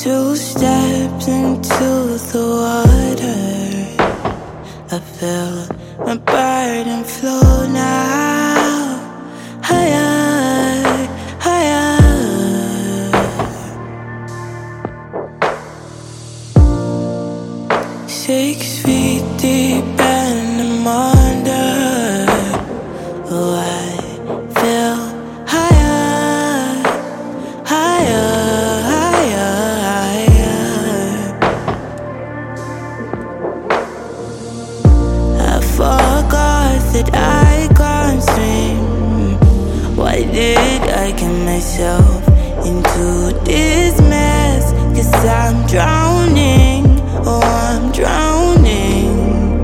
2 steps into the water, I feel my burden flow now. Higher, higher. 6 feet deep and I'm under. Oh, I feel higher, higher, higher, higher. I forgot that I can't swim. Why did I get myself into this mess? 'Cause I'm drowning, oh I'm drowning.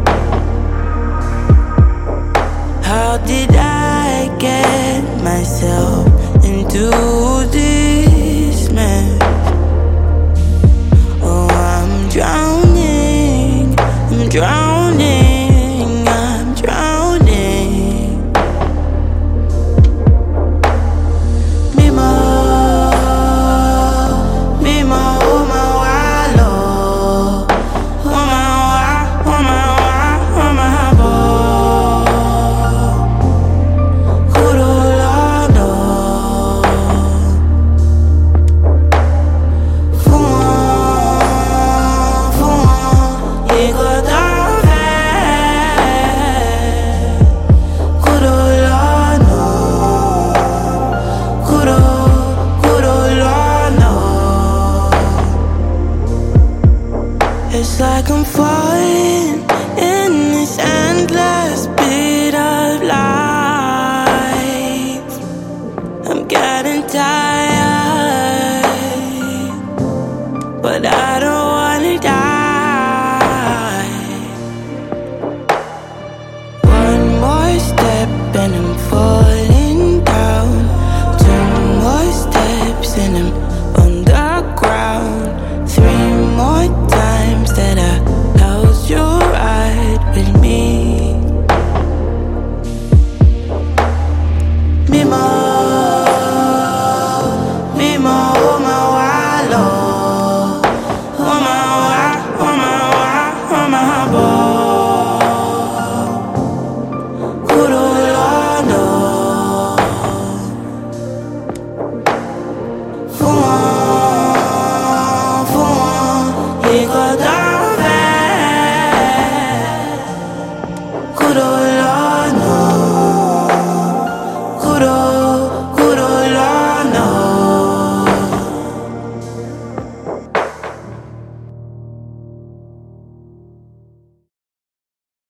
How did I get myself into this mess? Oh I'm drowning, I'm drowning, I'm drowning. Mimo, Mimo, oh my wallow, oh my wa, oh my wa, oh my bo. Kurulado, fuan, fuan, igodave. Kurulado, kurulado. It's like I'm falling